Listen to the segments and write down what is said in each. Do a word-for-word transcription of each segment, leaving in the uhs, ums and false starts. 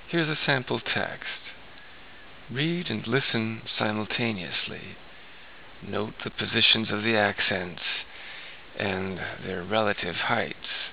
Here's a sample text. Read and listen simultaneously. Note the positions of the accents and their relative heights.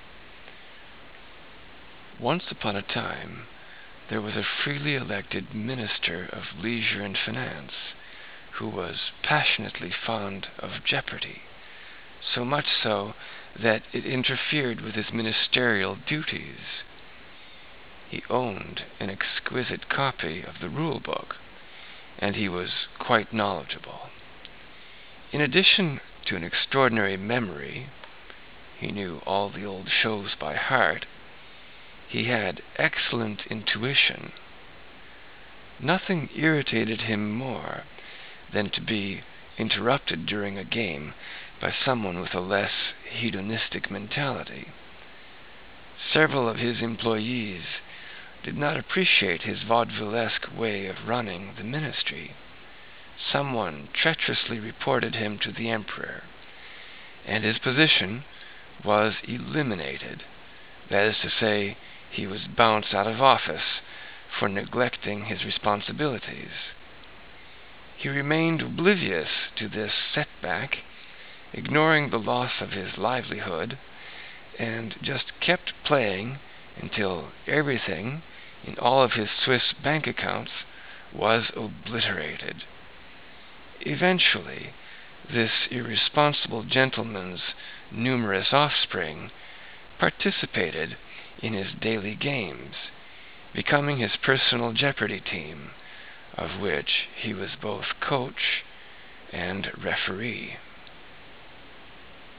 Once upon a time, there was a freely elected minister of leisure and finance who was passionately fond of Jeopardy, so much so that it interfered with his ministerial duties. He owned an exquisite copy of the rule book, and he was quite knowledgeable. In addition to an extraordinary memory, he knew all the old shows by heart, he had excellent intuition. Nothing irritated him more than to be interrupted during a game by someone with a less hedonistic mentality. Several of his employees did not appreciate his vaudevillesque way of running the ministry. Someone treacherously reported him to the emperor, and his position was eliminated. That is to say, he was bounced out of office for neglecting his responsibilities. He remained oblivious to this setback, ignoring the loss of his livelihood, and just kept playing until everything in all of his Swiss bank accounts was obliterated. Eventually, this irresponsible gentleman's numerous offspring participated in his daily games, becoming his personal Jeopardy team, of which he was both coach and referee.